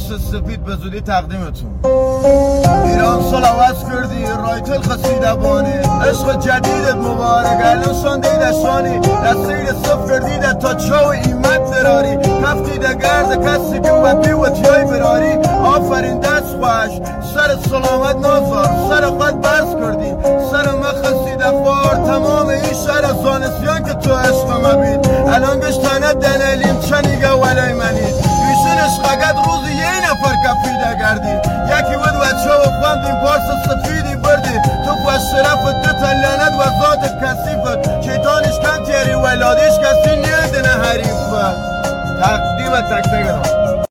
سفید به زودی تقدیمتون. ایران سال عوض کردی رایتل خسیده بانی، عشق جدیدت مبارک الان شاندید اشانی، دستیر صف کردیده تا چاو ایمت براری، کفتیده گرد کسی که بدی و تیای براری. آفرین دست خوش سر سلامت نازار، سر خود بس کردی سر مخصیده خوار، تمام این شهر زانسیان که تو عشق مبید، الان گشتانه دنالیم چنیگه ولای منید، بیشون عشقگت روزی یه نفر کفیده گردی، یکی بود بچه و خواندیم پارس سفیدی بردی، تو پس شرفت دو تلانت و ذات کسیفت، شیطانش کم تیری ولادیش کسی نیدنه حریفت. تقدیم تک تک